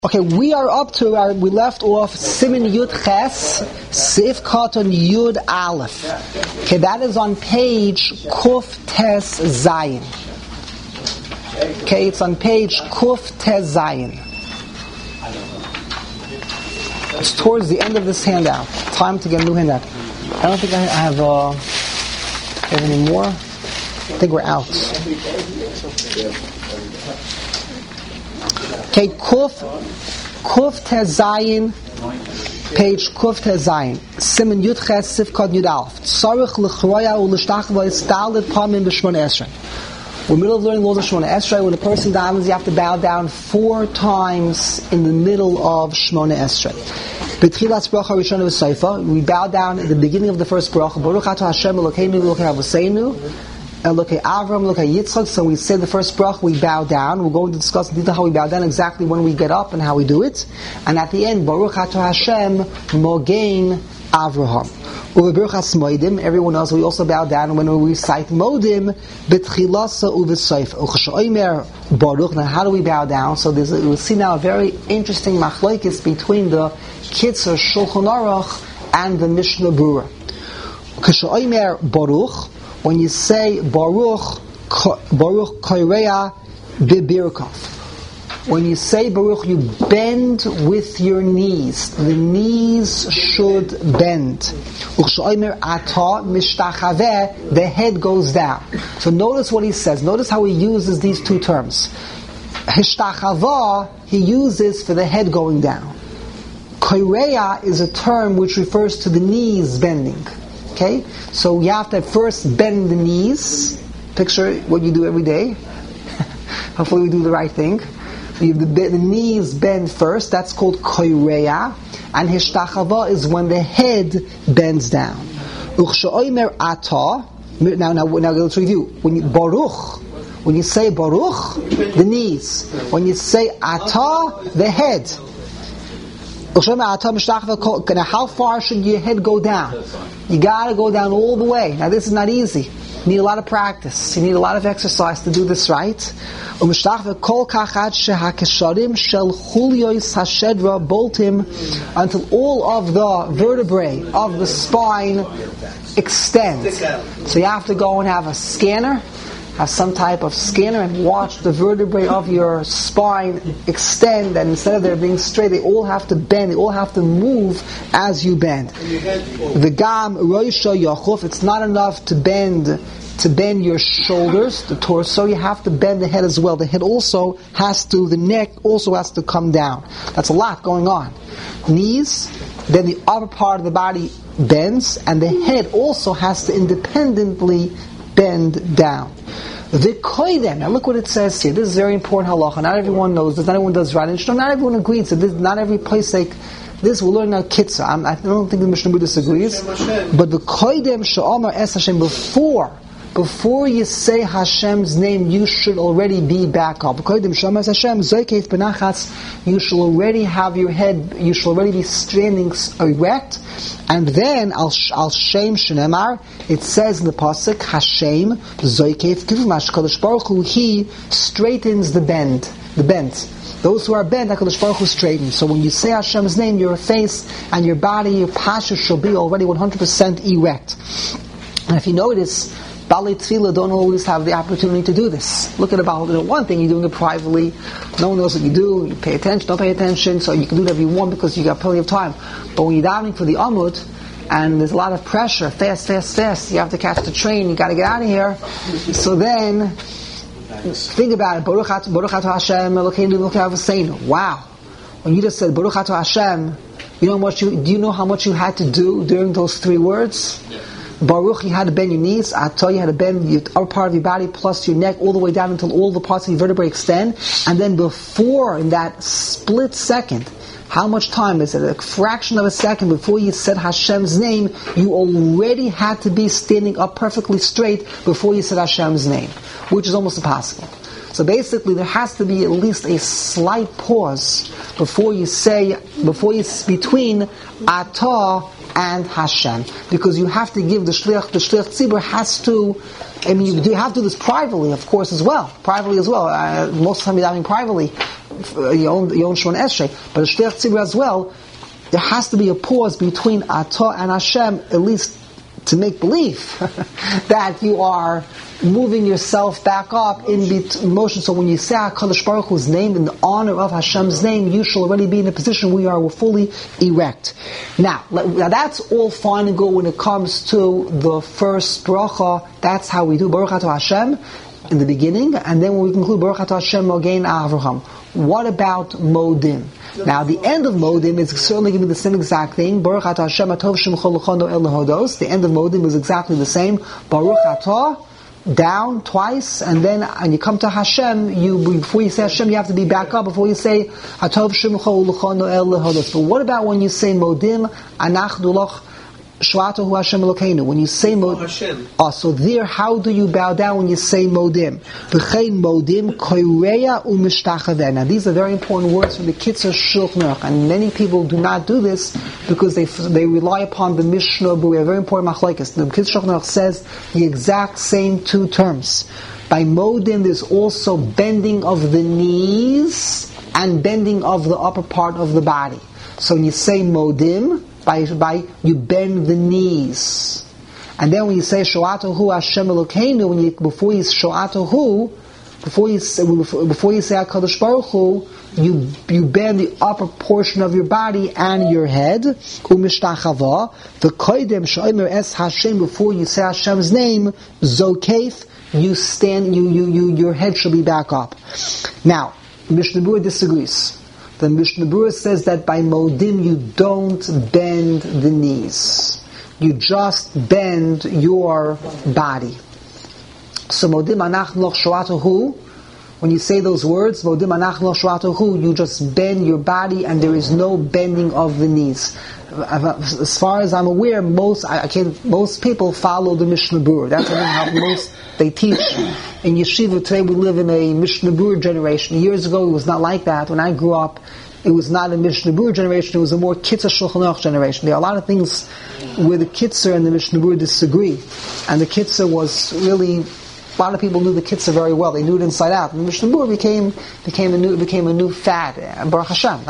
Okay, we are up to we left off Siman Yud Ches, Sif Katan Yud Aleph. Okay, that is on page Kuf Tes Zayin. Okay, it's on page Kuf Tes Zayin. It's towards the end of this handout. Time to get a new handout. I don't think I have any more. I think we're out. Okay, Kuf Tes Zayin, page Kuf Tes Zayin. Siman Yud Ches Sif Katan Yud Aleph. Tzarich l'chroya u'lishtachva istalid pamim b'shmona esrei. We're in the middle of learning laws of Shmona Esrei. When a person dies, you have to bow down 4 times in the middle of Shmona Esrei. B'tchilas bracha rishona v'seifa. We bow down at the beginning of the first bracha. Baruch atah Hashem Elokeinu Elokei Avoseinu. Elokei Avram, Elokei Yitzchak. So we say the first bracha, we bow down. We're going to discuss in detail how we bow down, exactly when we get up and how we do it. And at the end, Baruch atah Hashem Mogein Avraham. Everyone knows we also bow down when we recite Modim B'tchilasa u'v'soif. Uchashoimer Baruch. Now, how do we bow down? So we'll see now a very interesting machlokes between the Kitzur Shulchan Aruch and the Mishnah Berurah. Uchashoimer Baruch. When you say Baruch Koirea B'birkav. When you say Baruch, you bend with your knees. The knees should bend. The head goes down. So notice what he says. Notice how he uses these 2 terms. Hishtachava, he uses for the head going down. Koirea is a term which refers to the knees bending. Okay? So you have to first bend the knees. Picture what you do every day. Hopefully we do the right thing. The knees bend first. That's called koirea. And hishtachava is when the head bends down. Uchshoimer ata. Now let's review. When you say Baruch, the knees. When you say ata, the head. Now, how far should your head go down? You gotta go down all the way. Now, this is not easy. You need a lot of practice. You need a lot of exercise to do this right. Until all of the vertebrae of the spine extend. So you have to go and have a scanner, have some type of scanner, and watch the vertebrae of your spine extend, and instead of them being straight, they all have to bend, they all have to move as you bend. The gam roisha yachuf, it's not enough to bend your shoulders, the torso, you have to bend the head as well. The head also the neck also has to come down. That's a lot going on. Knees, then the upper part of the body bends, and the head also has to independently bend down. The koidem. Now look what it says here. This is very important halacha. Not everyone knows this. Not everyone does right. And not everyone agrees. So this, not every place like this. We'll learn now Kitzur. I don't think the Mishnah Berurah disagrees. But the koidem she'amar es Hashem, before you say Hashem's name, you should already be back up. You should already have your head, you should already be standing erect. And then, Al-Shem Shenemar, it says in the Pasuk, Hashem, Zoykef, Kadosh Baruch Hu, he straightens the bend. Those who are bent, HaKadosh Baruch Hu straightens. So when you say Hashem's name, your face and your body, your posture shall be already 100% erect. And if you notice, Baalei Tefillah don't always have the opportunity to do this. Look at about one thing, you're doing it privately, no one knows what you do, you pay attention, don't pay attention, so you can do whatever you want because you got plenty of time. But when you're davening for the Amud, and there's a lot of pressure, fast, you have to catch the train, you got to get out of here, so then, think about it, Baruch atah Hashem, Elokeinu Elokei Avoseinu. Wow. When you just said, Baruch atah Hashem, do you know how much you had to do during those 3 words? Yeah. Baruch, you had to bend your knees. Atah, you had to bend the upper part of your body plus your neck all the way down until all the parts of your vertebrae extend. And then before, in that split second, how much time is it? A fraction of a second before you said Hashem's name, you already had to be standing up perfectly straight before you said Hashem's name, which is almost impossible. So basically, there has to be at least a slight pause between Atah and Hashem, because you have to give the shliach tzibur has to. You have to do this privately, of course, as well. Most of the time you're davening privately. your own Shemona Esrei, but a Shliach Tzibur as well, there has to be a pause between Atah and Hashem, at least to make believe that you are moving yourself back up in motion. So when you say HaKadosh Baruch Hu's name, in the honor of Hashem's name, you shall already be in a position where you are fully erect. Now that's all fine and good when it comes to the first bracha. That's how we do Baruch Atah Hashem in the beginning, and then when we conclude Baruch Atah Hashem Mogein Avraham. What about Modim? Now, the end of Modim is certainly going to be the same exact thing. Baruch Atah Hashem Atov Shemcho L'Chono El Hodos. The end of Modim is exactly the same. Baruch Atah, down twice, and then and you come to Hashem. Before you say Hashem, you have to be back up before you say Atov Shemcho L'Chono El Hodos. But what about when you say Modim? Anachnu Loch Shvatahu Hashem Elokeinu. When you say Modim, so there, how do you bow down when you say Modim? V'chein Modim koireya u'mishtachaveh. Now these are very important words from the Kitzur Shulchan Aruch, and many people do not do this because they rely upon the Mishnah, but we have very important machlokes. The Kitzur Shulchan Aruch says the exact same two terms. By Modim, there's also bending of the knees and bending of the upper part of the body. So when you say Modim, by you bend the knees, and then when you say Sho'atahu Hashem Elokeinu, before you say HaKadosh Baruch Hu, you bend the upper portion of your body and your head. U'mishtachava v'koidem she'omer es Hashem, before you say Hashem's name, Zokef, you stand, your head should be back up. Now, Mishnah Berurah disagrees. The Mishnah Berurah says that by Modim you don't bend the knees. You just bend your body. So Modim Anach Loch Sho'atahu, when you say those words, Modim Anach Loch Sho'atahu, you just bend your body and there is no bending of the knees. As far as I'm aware, most people follow the Mishnah Berurah. That's how most they teach. In yeshiva today, we live in a Mishnah Berurah generation. Years ago, it was not like that. When I grew up, it was not a Mishnah Berurah generation. It was a more Kitzur Shulchan Aruch generation. There are a lot of things where the Kitzur and the Mishnah Berurah disagree, and the Kitzur was really. A lot of people knew the Kitzur very well. They knew it inside out. And the Mishnah Berurah became a new fad. Baruch Hashem.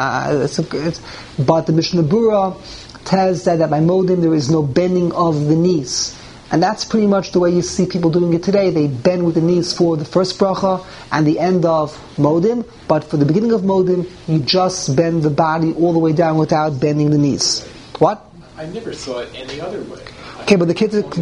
But the Mishnah Berurah tells that by Modim there is no bending of the knees. And that's pretty much the way you see people doing it today. They bend with the knees for the first bracha and the end of Modim. But for the beginning of Modim, you just bend the body all the way down without bending the knees. What? I never saw it any other way. Okay, but the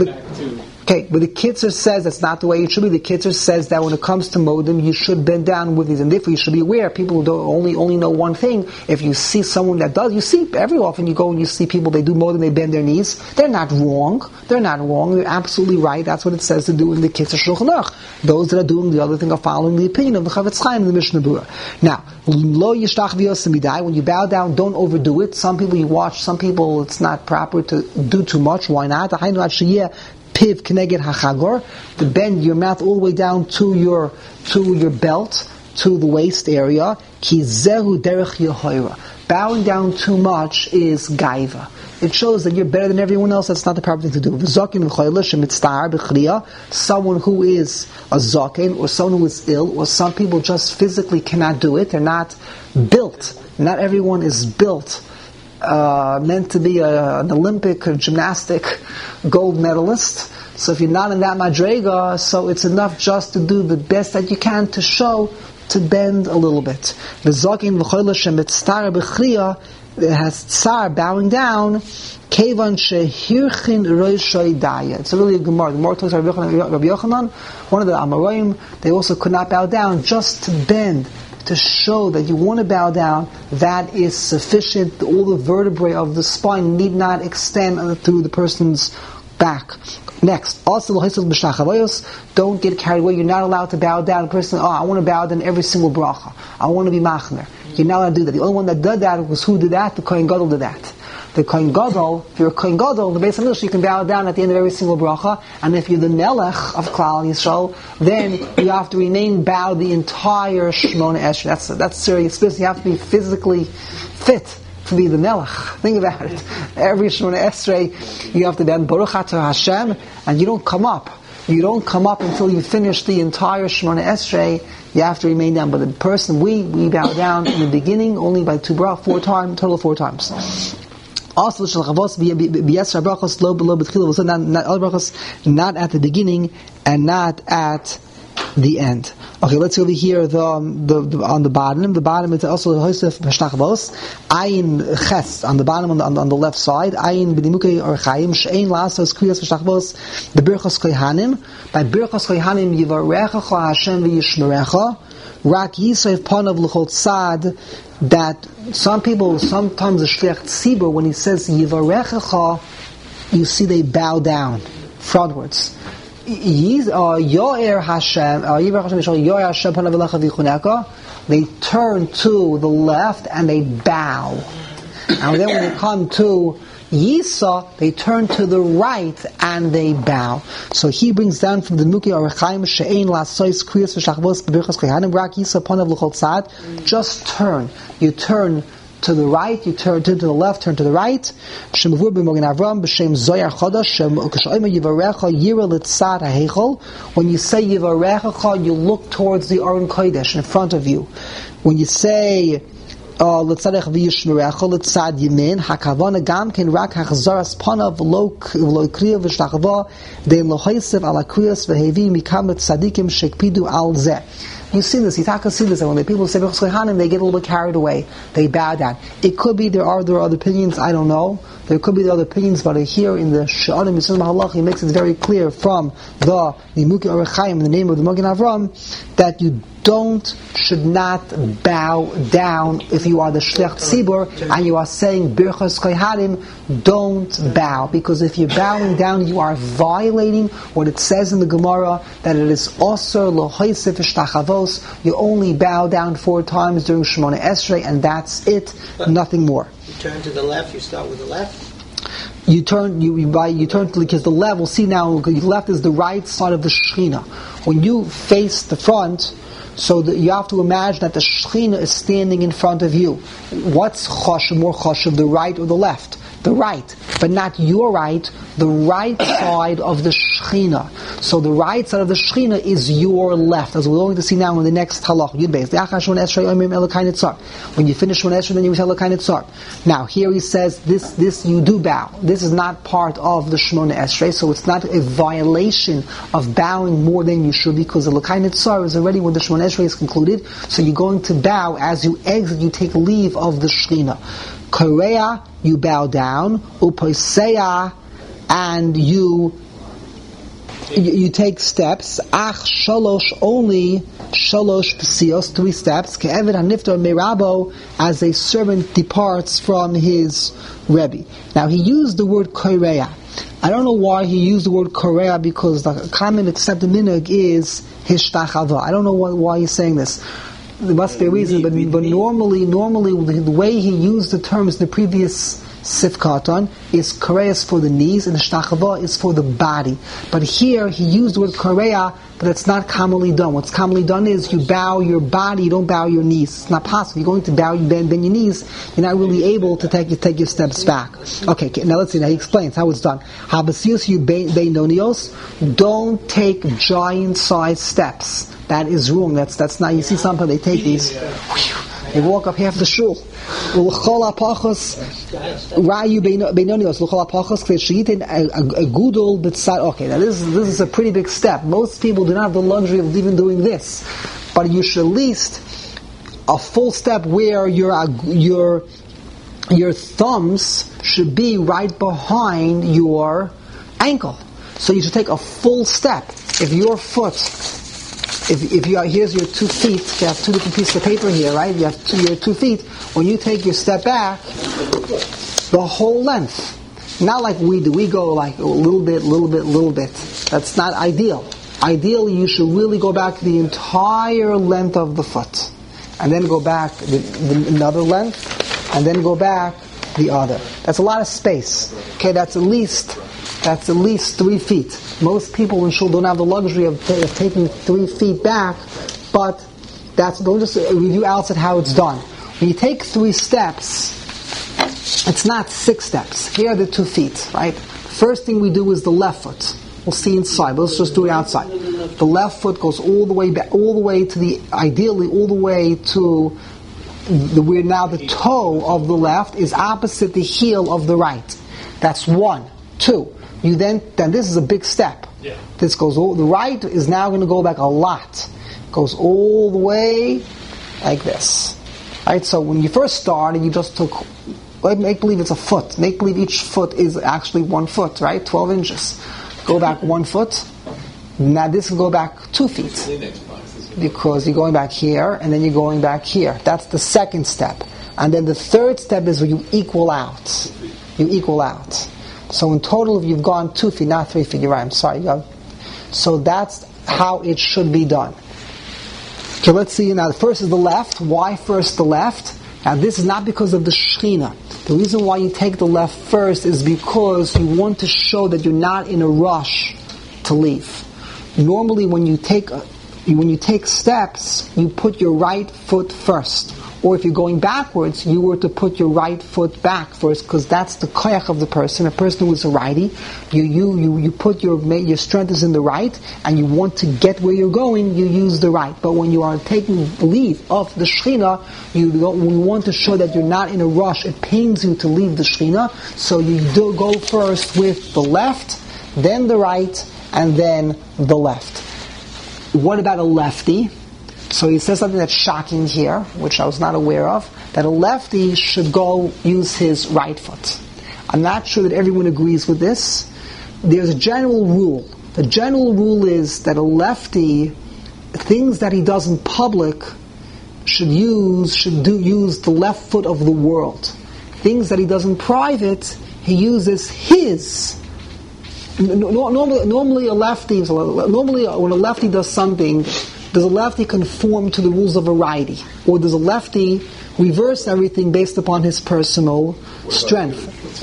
Kitzur says that's not the way it should be. The Kitzur says that when it comes to Modim, you should bend down with these, and therefore you should be aware. People who don't only know one thing. If you see someone that does, you see every often you go and you see people, they do Modim, they bend their knees. They're not wrong. They're absolutely right. That's what it says to do in the Kitzur Shulchan Aruch. Those that are doing the other thing are following the opinion of the Chavetz Chaim and the Mishnah Berurah. Now, lo yishtach v'yosemidai. When you bow down, don't overdo it. Some people it's not proper to do too much. Why not? Piv keneged hachagor, to bend your mouth all the way down to your belt, to the waist area. Ki zehu derech yehoira. Bowing down too much is gaiva. It shows that you're better than everyone else. That's not the proper thing to do. V'zokin v'choyle shemitztar b'chriya. Someone who is a zokin, or someone who is ill, or some people just physically cannot do it. They're not built. Not everyone is built. Meant to be an Olympic or gymnastic gold medalist. So if you're not in that madrega, so it's enough just to do the best that you can to show, to bend a little bit. V'zokin v'choyle shemitztar b'chriya. It has tsar, bowing down. Kevan shehirchin roishay daya. It's really a Gemara. The Gemara talks about Rabbi Yochanan, one of the Amoraim. They also could not bow down, just to bend, to show that you want to bow down. That is sufficient. All the vertebrae of the spine need not extend through the person's back. Next, also don't get carried away. You're not allowed to bow down. A person, I want to bow down every single bracha. I want to be machmer. You're not allowed to do that. The only one that did that was who did that? The Kohen Gadol did that. The Kohen Gadol, if you're a Kohen Gadol, the Beis Hamikdash, you can bow down at the end of every single bracha. And if you're the Melech of Klal Yisrael, then you have to remain bowed the entire Shemona Esrei. That's serious business. You have to be physically fit to be the Melech. Think about it. Every Shemona Esrei, you have to bend Baruch Atah Hashem, and you don't come up. You don't come up until you finish the entire Shemona Esrei. You have to remain down. But the person, we bow down in the beginning only by two brachos, 4 times, total 4 times. Also, not at the beginning and not at the end. Okay, let's go over here. On the bottom. The bottom is also Hosef Peshtachvos. Ayin Ches on the bottom on the left side. Ayin B'dimukei Orchaim Shein Lasos Kriyas Peshtachvos. The Birchos Kohanim. By Birchos Kohanim Yivarecha Hashem v'Yishmerecha. Rak Yisrael Panav L'chol Tzad. That sometimes the Shliach Tzibur, when he says Yivarecha, you see they bow down frontwards. Yoer Hashem, they turn to the left and they bow. And then when they come to Yisa, they turn to the right and they bow. So he brings down from the Mukei Orachaim She'ein Lasois Kriyas V'Shachvos B'Birchos Kohanim Rak Yisa Panav L'chol Tzad. Just turn. You turn to the right, you turn to the left, turn to the right. Shemavur b'Mogen Avram b'Shem Zoyar Chodesh K'shoyma Yivarecha Yira L'Tzad HaHeichol. When you say Yivarecha, you look towards the Aron Kodesh in front of you. When you say L'Tzadech v'Yishmerecha L'Tzad Yamin Hakavana Gam Ken Rak Hachzaras Panav Lo Kriya V'Shtachva Dein Lo Hoysev Ala Kriyas V'Hevi Mikam Tzadikim Shekpidu Al Zeh. You see this, Yitaka see this, and when the people say Birchos Kohanim, they get a little bit carried away. They bow down. It could be there are other opinions, I don't know. There could be the other opinions, but here in the She'anim Yisrael Mahalach, he makes it very clear from the Mukei Orachaim, in the name of the Mogen Avram, that you should not bow down if you are the Shliach Tzibur and you are saying Birchos Kohanim, don't bow, because if you're bowing down, you are violating what it says in the Gemara, that it is Osur L'Hoysef V'Shtachavos. You only bow down 4 times during Shemona Esrei, and that's it, nothing more. You turn to the left, you start with the left? You turn because the left, we'll see now, the left is the right side of the Shechina. When you face the front, so that you have to imagine that the Shechina is standing in front of you. What's more chashuv, the right or the left? The right, but not your right, the right side of the Shechina. So the right side of the Shechina is your left, as we're going to see now in the next halach. When you finish one Esrei, then you say Elokai Netzar. Now here he says this you do bow. This is not part of the Shemona Esrei, so it's not a violation of bowing more than you should, because Elokai Netzar is already when the Shemona Esrei is concluded. So you're going to bow as you exit. You take leave of the Shechina. Korea, you bow down. Uposeya, and you take steps. Ach shalosh, only shalosh psios, 3 steps. Ke'eved haniftar merabo, as a servant departs from his Rebbe. Now he used the word korea. I don't know why he used the word korea, because the common accepted minhag is hishtachava. I don't know why he's saying this. There must be a reason, but normally the way he used the terms in the previous Sifkaton is koreas for the knees and the shtachava is for the body. But here he used the word korea, but it's not commonly done. What's commonly done is you bow your body, you don't bow your knees. It's not possible. You're going to bow, you bend your knees, you're not really able to take your steps back. Okay, now let's see. Now he explains how it's done. Habasius you beinonios, don't take giant-sized steps. That is wrong. That's not. You see, sometimes they take these. They walk up half the shul. Okay, now this is a pretty big step. Most people do not have the luxury of even doing this, but you should at least a full step where your thumbs should be right behind your ankle. So you should take a full step. If your foot, if you are, here's your 2 feet, you have 2 different pieces of paper here, right? You have your 2 feet. When you take your step back, the whole length. Not like we do. We go like a little bit. That's not ideal. Ideally, you should really go back the entire length of the foot. And then go back another length, and then go back the other. That's a lot of space. Okay, that's at least 3 feet. Most people in shul don't have the luxury of taking 3 feet back, but don't just review outside how it's done. When you take 3 steps, it's not 6 steps. Here are the 2 feet, right? First thing we do is the left foot. We'll see inside, but let's just do it outside. The left foot goes all the way back, ideally all the way to where now the toe of the left is opposite the heel of the right. That's 1. 2. You then this is a big step. Yeah. This goes the right is now going to go back a lot. Goes all the way like this. Right? So when you first started, you just took, make believe it's a foot. Make believe each foot is actually 1 foot, right? 12 inches. Go back 1 foot. Now this will go back 2 feet. Because you're going back here, and then you're going back here. That's the second step. And then the third step is where you equal out. You equal out. So in total, you've gone 2 feet, not 3 feet. You're right, I'm sorry. So that's how it should be done. Okay, let's see now. The first is the left. Why first the left? Now this is not because of the Shechina. The reason why you take the left first is because you want to show that you're not in a rush to leave. Normally when you take steps, you put your right foot first. Or if you're going backwards, you were to put your right foot back first, because that's the koyach of the person. A person who is a righty, you put your strength is in the right, and you want to get where you're going, you use the right. But when you are taking leave of the Shechina, you want to show that you're not in a rush. It pains you to leave the Shechina, so you do go first with the left, then the right, and then the left. What about a lefty? So he says something that's shocking here, which I was not aware of, that a lefty should go use his right foot. I'm not sure that everyone agrees with this. There's a general rule. The general rule is that a lefty, things that he does in public, should use the left foot of the world. Things that he does in private, he uses his. Normally when a lefty does something, does a lefty conform to the rules of a righty? Or does a lefty reverse everything based upon his personal strength?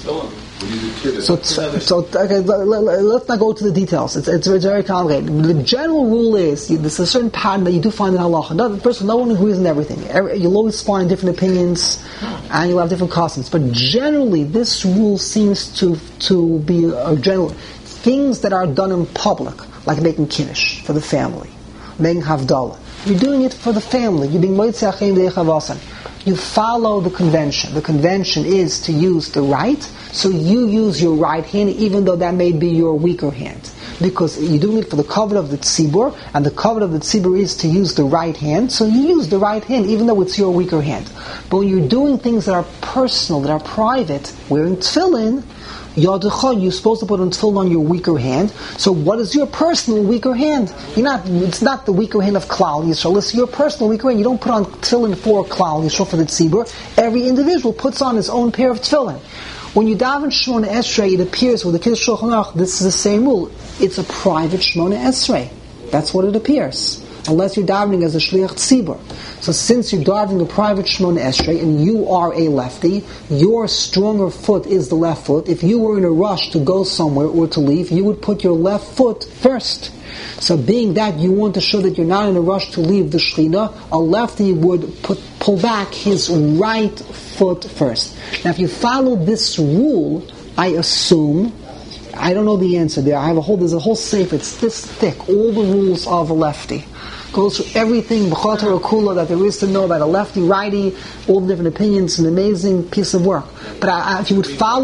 Okay, let's not go to the details. It's very complicated. The general rule is, there's a certain pattern that you do find in halacha. First of all, no one agrees on everything. You'll always find different opinions, and you'll have different customs. But generally, this rule seems to be a general. Things that are done in public, like making kiddush for the family, making havdalah. You're doing it for the family. You're being moitzeh achim de'echavasan. You follow the convention. The convention is to use the right, so you use your right hand, even though that may be your weaker hand. Because you're doing it for the kavod of the tzibur, and the kavod of the tzibur is to use the right hand, so you use the right hand, even though it's your weaker hand. But when you're doing things that are personal, that are private, wearing tefillin, you're supposed to put on tefillin on your weaker hand. So what is your personal weaker hand? It's not the weaker hand of Klal Yisrael. It's your personal weaker hand. You don't put on tefillin for Klal Yisrael, for the tzibur. Every individual puts on his own pair of tefillin. When you daven Shemona Esrei, it appears with the Kiddush Shulchan Aruch, this is the same rule. It's a private Shemona Esrei. That's what it appears. Unless you're davening as a shliach tzibur. So since you're davening a private Shemona Esrei and you are a lefty, your stronger foot is the left foot. If you were in a rush to go somewhere or to leave, you would put your left foot first. So being that you want to show that you're not in a rush to leave the Shechina, a lefty would pull back his right foot first. Now if you follow this rule, I assume, I don't know the answer there. There's a whole sefer, it's this thick, all the rules of a lefty. Goes through everything, b'chotar kula, that there is to know about a lefty, righty, all the different opinions. An amazing piece of work. But if you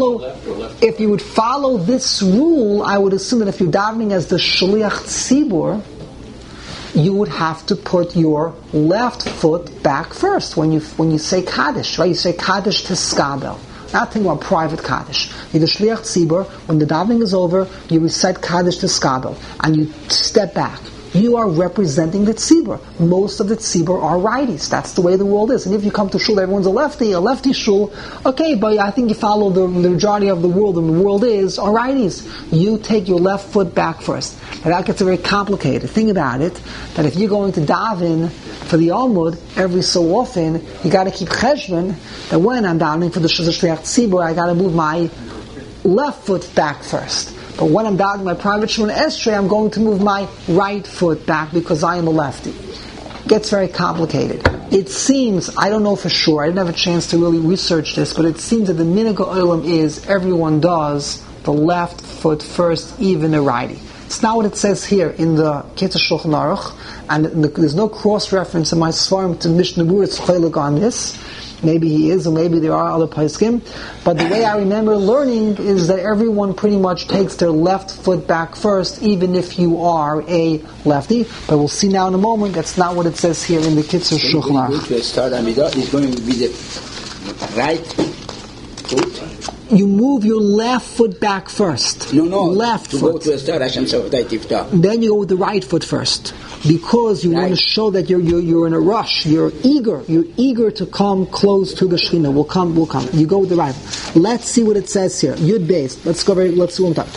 would follow this rule, I would assume that if you're davening as the shliach tzibur, you would have to put your left foot back first when you say kaddish, right? You say kaddish to skabel. Not thinking about private kaddish. You're the shliach tzibur. When the davening is over, you recite kaddish to skabel, and you step back. You are representing the tzibur. Most of the tzibur are righties. That's the way the world is. And if you come to shul, everyone's a lefty shul. Okay, but I think you follow the majority of the world, and the world are righties. You take your left foot back first. And that gets very complicated. Think about it, that if you're going to daven for the Almud every so often, you got to keep cheshbon that when I'm davening for the shliach tzibur, I got to move my left foot back first. But when I'm davening my private Shemona Esrei, I'm going to move my right foot back because I am a lefty. It gets very complicated. It seems, I don't know for sure, I didn't have a chance to really research this, but it seems that the minhag ha'olam is everyone does the left foot first, even a righty. It's not what it says here in the Keter Shulchan Aruch, and there's no cross-reference in my Svarim to Mishnah Berurah Tzchoiluk on this. Maybe he is, or maybe there are other poskim. But the way I remember learning is that everyone pretty much takes their left foot back first, even if you are a lefty. But we'll see now in a moment, that's not what it says here in the Kitzur Shulchan Aruch. To start Amidah, is going to be the right foot. You move your left foot back first. No, left to foot. go to start Hashem Savatai Tiftah. Then you go with the right foot first, because you want to show that you're in a rush. You're eager to come close to the Shekhinah. We'll come. You go with the right. Let's see what it says here. Yud Beis. Let's go. Let's see one time.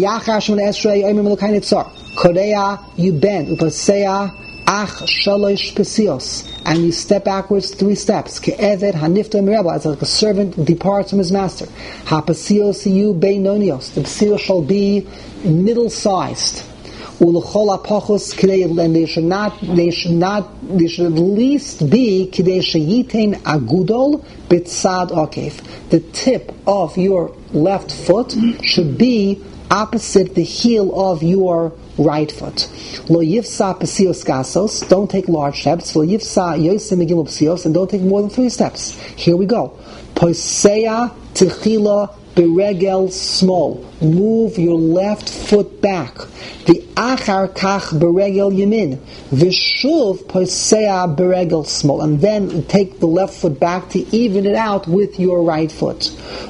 Korea, you bend. Upasea ach shalosh pesios, and you step backwards 3 steps. Ke'eved hanifta mireba, as like a servant departs from his master. Hapesios you beinonios. The pesios shall be middle-sized. Ulechol apachos kidei, and they should at least be kidei sheyitain agudol bitzad akef. The tip of your left foot should be opposite the heel of your right foot. Lo yifsa pesios gasos, don't take large steps. Lo yifsa yosim megimel pesios, and don't take more than 3 steps. Here we go. Poisea tichila beregel small. Move your left foot back. The achar kach beregel yamin. Vishuv poisea beregel small, and then take the left foot back to even it out with your right foot.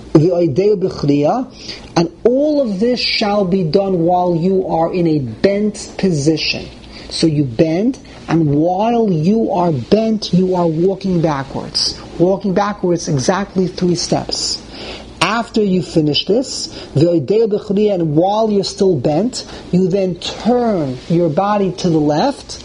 And all of this shall be done while you are in a bent position. So you bend, and while you are bent, you are walking backwards. Walking backwards exactly 3 steps. After you finish this, and while you're still bent, you then turn your body to the left,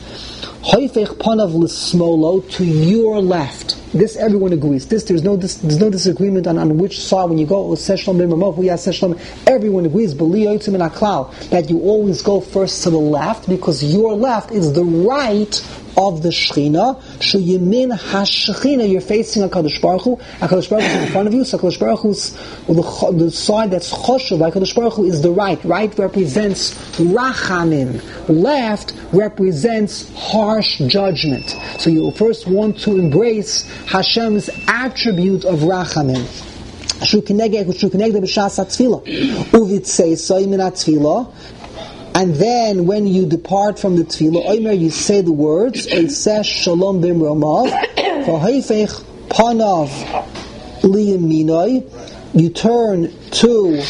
to your left. This everyone agrees. There's no disagreement on which side when you go. Everyone agrees that you always go first to the left, because your left is the right of the Shechina. Yamin HaShechina, you're facing HaKadosh Baruch Hu. HaKadosh Baruch Hu is in front of you, so HaKadosh Baruch Hu's the side that's Choshev. HaKadosh Baruch Hu is the right. Right represents Rachamim. Left represents harsh judgment. So you first want to embrace Hashem's attribute of Rachamim. And then when you depart from the tefillah, you say the words, Eiseh Shalom Bimromav, V'haifech Panav Liyaminoi, you turn to...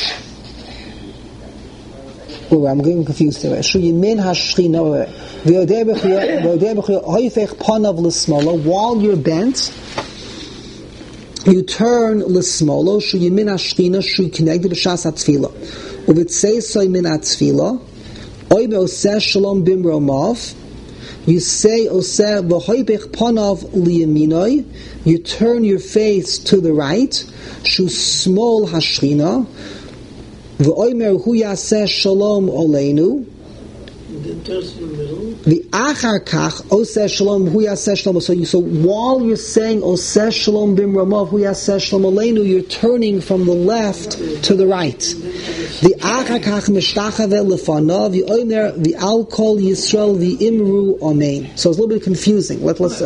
Oh, I'm getting confused here. Shuyimin Hashchina, V'haifech Panav L'smolo, while you're bent, you turn L'smolo, Shuyimin Hashchina, Shuyikinegdi B'shas HaTefillah. Uv'tzei Soimin HaTefillah, you say Oseh v'hoipech panav liyaminoi. You turn your face to the right. Shu small hashchina. V'oimer hu yaseh shalom oleinu. The achar kach oseh shalom hu yaseh shalom. So while you're saying oseh shalom bimromav hu yaseh shalom oleinu, you're turning from the left to the right. The achar kach mishtachave lefanav v'omer v'al kol Yisrael v'imru amen. So it's a little bit confusing.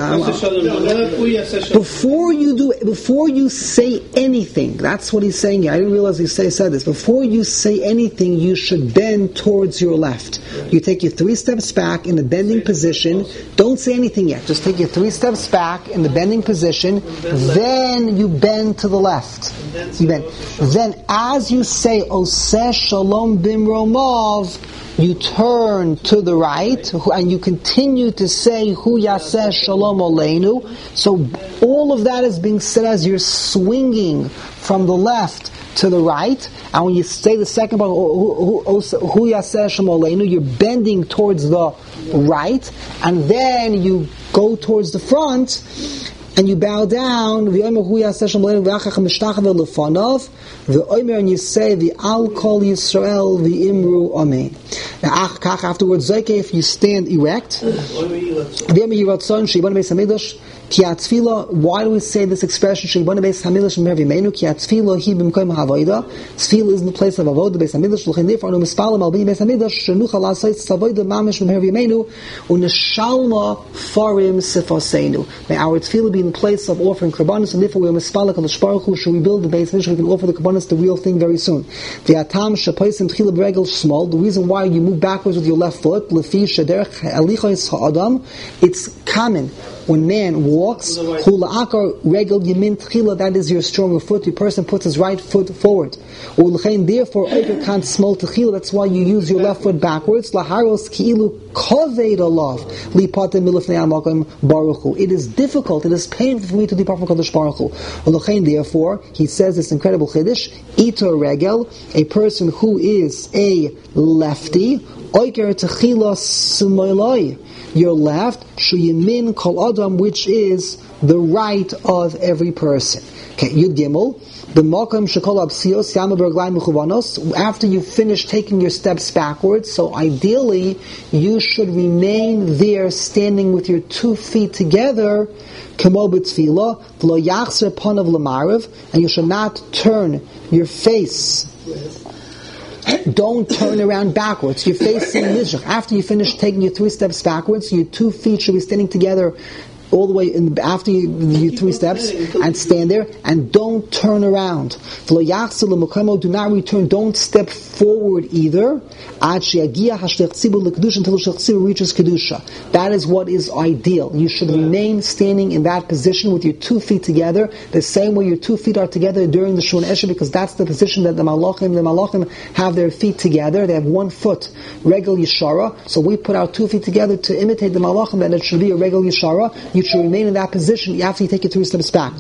Before you say anything, that's what he's saying here. I didn't realize he said this. Before you say anything, you should bend towards your left. You take your 3 steps back in the bending position. Don't say anything yet. Just take your 3 steps back in the bending position. Then you bend to the left. You bend. Then as you say Oseh Shalom Bimromav, you turn to the right, and you continue to say Hu Yaseh Shalom Oleinu. So all of that is being said as you're swinging from the left to the right, and when you say the second part, Hu Yaseh Shalom Oleinu, you're bending towards the right, and then you go towards the front, and you bow down, and you say the Al Kol Yisrael the Imru Amen. Now afterwards, if you stand erect, Ki atzfila, why do we say this expression? Sheibana beis hamidrash me'avimenu. Ki atzfila hi b'mkoim havoida. Tefillah is in the place of avoda beis hamidrash. L'chein therefore anu mispalim al b'nei beis hamidrash shenuchal asayis avoda mamish me'avimenu u'neshalma farim sifaseinu. May our tefillah be in the place of offering korbanos, and therefore we are mispalak al Baruch Hu. Should we build the beis hamidrash? We can offer the korbanos, the real thing, very soon. The atam shapaisim tefillah b'regel small. The reason why you move backwards with your left foot, lefi shederech alichos ha'adam. It's common when man walks, hula akar regel yamin tchila, that is your stronger foot. The person puts his right foot forward. Therefore, oker can't small tchila. That's why you use your left foot backwards. Laharos ki'ilu koved alav lipatem milifnei amakim baruch hu. It is difficult. It is painful for me to depart from Kadosh Baruch Hu. Therefore, he says this incredible chiddush: ito regel, a person who is a lefty, oker tchila smoiloi. Your left, shuyamin kol adam, which is the right of every person. Okay, Yud Gimel. The makam shekol absios yama berglayim mechuvanos. After you finish taking your steps backwards, so ideally you should remain there, standing with your 2 feet together. Kemo b'tfila v'lo yachzer panav l'marav, and you should not turn your face. Don't turn around backwards. You're facing Mizrach. After you finish taking your 3 steps backwards, your 2 feet should be standing together all the way after you 3 steps, and stand there, and don't turn around. Do not return. Don't step forward either. Until the Shech reaches Kedusha. That is what is ideal. You should remain standing in that position with your 2 feet together, the same way your 2 feet are together during the Shulchan Esher, because that's the position that the Malachim have their feet together. They have 1 foot, Regel Yeshara. So we put our 2 feet together to imitate the Malachim, that it should be a Regel Yeshara. You should remain in that position after you take your 3 steps back.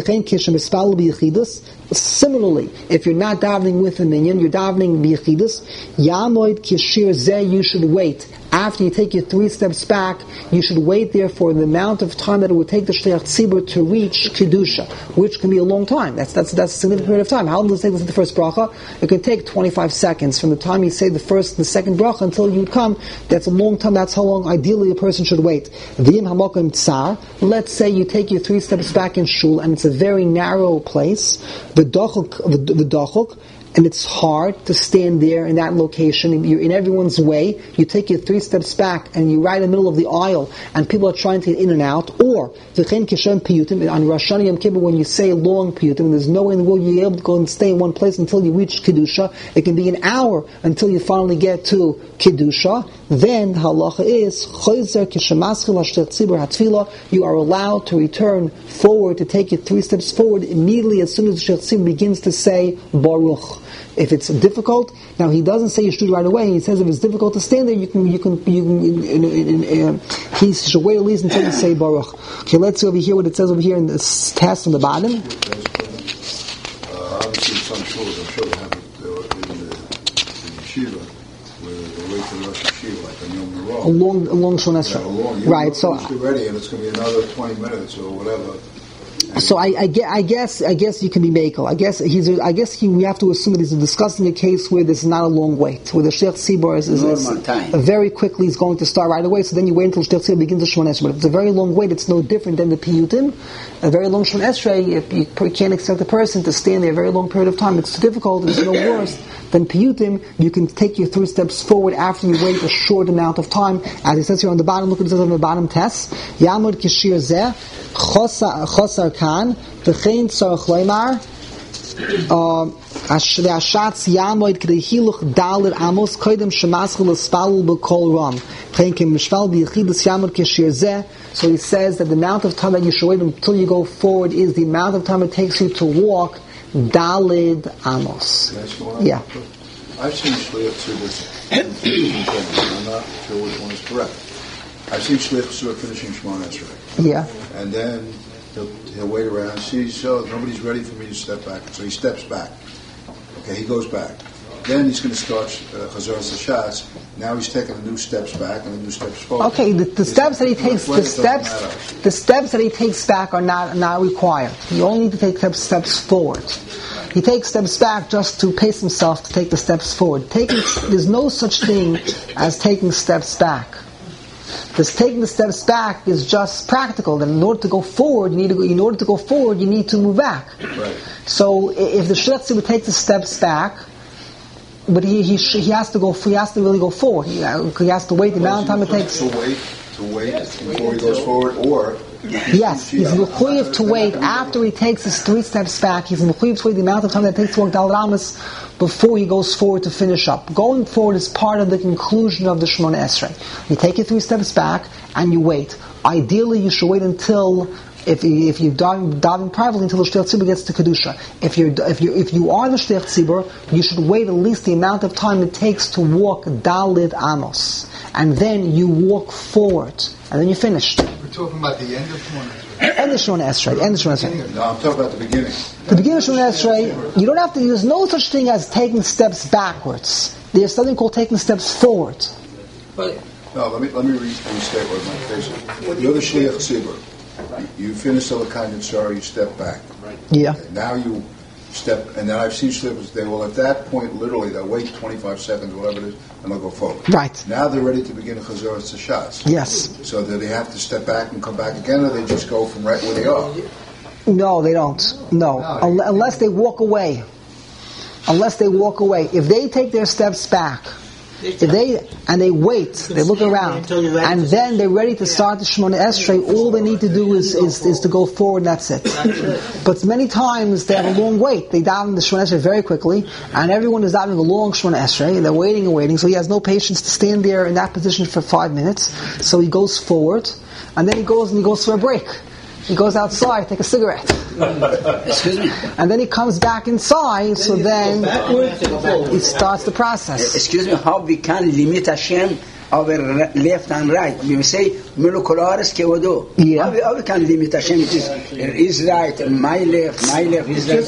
Similarly, if you're not davening with a minyan, you're davening b'yechidus, yamoid kishir zeh, you should wait. After you take your 3 steps back, you should wait there for the amount of time that it would take the Shliach Tzibur to reach Kedusha, which can be a long time. That's a significant period of time. How long does it take to say the first bracha? It can take 25 seconds from the time you say the first and the second bracha until you come. That's a long time. That's how long ideally a person should wait. V'im hamakom tsar. Let's say you take your 3 steps back in shul, and it's a very narrow place. The dochuk, and it's hard to stand there in that location. You're in everyone's way. You take your 3 steps back, and you're right in the middle of the aisle, and people are trying to get in and out. Or v'chein kishem piyutim, on Rosh Hashanah Yom Kippur, when you say long piyutim, and there's no way in the world you're able to go and stay in one place until you reach Kedusha. It can be an hour until you finally get to Kedusha. Then halacha is chozer kishemaschil hashter tzibur hatfila. You are allowed to return forward, to take your 3 steps forward immediately as soon as the Shech Tzibur begins to say Baruch. If it's difficult, now he doesn't say you should do it right away. He says if it's difficult to stand there, you can he should wait at least until you say Baruch. Okay, let's see over here what it says over here in this test on the bottom. Obviously, some schools, I'm sure they have it in the yeshiva, where they wait for the Rosh Yeshiva, like on Yom Kippur. A long Shulchan Esrei. Right, so ready, and it's going to be another 20 minutes or whatever. So I guess you can be makel. I guess we have to assume that he's discussing a case where there's not a long wait, where the Shech Tzibur is very quickly is going to start right away. So then you wait until Shech Tzibur begins the Shemon Esrei. But if it's a very long wait, it's no different than the Piyutim. A very long Shemon Esrei, you can't expect a person to stay in there a very long period of time. It's difficult. It's no worse than Piyutim. You can take your 3 steps forward after you wait a short amount of time. As it says here on the bottom, look what it says on the bottom test. Yamud kishir zeh chosar kan v'chein tzarich leimar ashatz yamoid k'dehiluch dalir amos koidem shemaschul espalul b'kol ram v'chein k'mishval b'yechidus yamud kishir zeh. So he says that the amount of time that you should wait until you go forward is the amount of time it takes you to walk Dalid Amos. Yeah. I've seen Shliach Tzibur, I'm not sure which one is correct. I've seen Shliach Tzibur finishing Shemon Esrei. Yeah. And then he'll wait around, sees, so nobody's ready for me to step back. So he steps back. Okay, he goes back. Then he's going to start Chazar Sashatz. Now he's taking the new steps back and the new steps forward. Okay, the steps that he takes, the steps that he takes back are not required. You only need to take steps forward. He takes steps back just to pace himself to take the steps forward. There's no such thing as taking steps back. This taking the steps back is just practical. That in order to go forward, you need to move back. Right. So if the Shliach Tzibur takes the steps back, but he has to really go forward. He has to wait the amount of time it takes. To wait before he goes forward, or yes, he's mechuyev to wait after he takes his 3 steps back. He's mechuyev to wait the amount of time that it takes to walk Daled Amos before he goes forward to finish up. Going forward is part of the conclusion of the Shemona Esrei. You take it 3 steps back and you wait. Ideally, you should wait until. If you're diving privately until the Shliach Tzibur gets to Kedusha. If you are the Shliach Tzibur, you should wait at least the amount of time it takes to walk Daled Amos. And then you walk forward. And then you're finished. We're talking about the end of Shemona Esrei. End of Shemona Esrei. no, I'm talking about the beginning. The beginning of Shemona Esrei, you don't have to, there's no such thing as taking steps backwards. There's something called taking steps forward. But No, let me restate what my case is. You're the Shliach Tzibur. You finish the Lakan Yitzhar, you step back. Yeah. Okay, now you step, and then I've seen Shliachs, they will at that point, literally, they'll wait 25 seconds, whatever it is, and they'll go forward. Right. Now they're ready to begin a Chazor Tzashatz. Yes. So do they have to step back and come back again, or they just go from right where they are? No, they don't. No. Unless they walk away. If they take their steps back, they wait, they look around, and then they're ready to start the Shemona Esrei, all they need to do is to go forward, and that's it. But many times they have a long wait. They daven the Shemona Esrei very quickly, and everyone is davening a long Shemona Esrei, and they're waiting and waiting, so he has no patience to stand there in that position for 5 minutes, so he goes forward, and then he goes for a break. He goes outside, take a cigarette. Excuse me. And then he comes back inside, so then he starts the process. Excuse me, how we can limit Hashem our left and right? We say, Melukolaris Kevodo. Yeah. How we can limit Hashem? It is right, my left is right.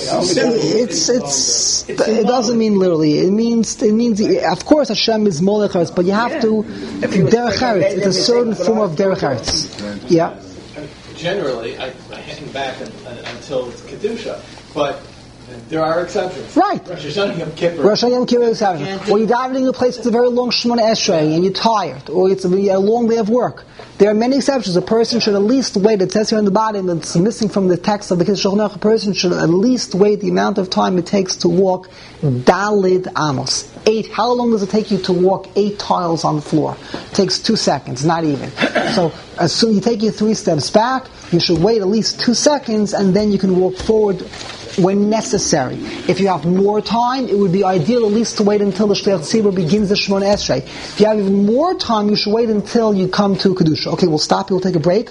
It doesn't mean literally. It means, of course Hashem is Molech Eretz, but you have to, Derech Eretz. It's a certain form of Derech Eretz. Yeah. Generally, I hang back until Kedusha, but there are exceptions. Right. Rosh Hashanah Yom Kippur. Rosh Hashanah Yom Kippur is exception. Or you're davening in a place that's a very long Shemona Esrei and you're tired, or it's a long day of work. There are many exceptions. A person should at least wait. It says here on the bottom, it's missing from the text of the Kitzur Shulchan Aruch. A person should at least wait the amount of time it takes to walk Daled Amos. 8. How long does it take you to walk 8 tiles on the floor? It takes 2 seconds, not even. So as soon as you take your 3 steps back, you should wait at least 2 seconds, and then you can walk forward when necessary. If you have more time, it would be ideal at least to wait until the Shliach Tzibur begins the Shemona Esrei. If you have even more time, you should wait until you come to Kedusha. Okay, we'll stop. We'll take a break.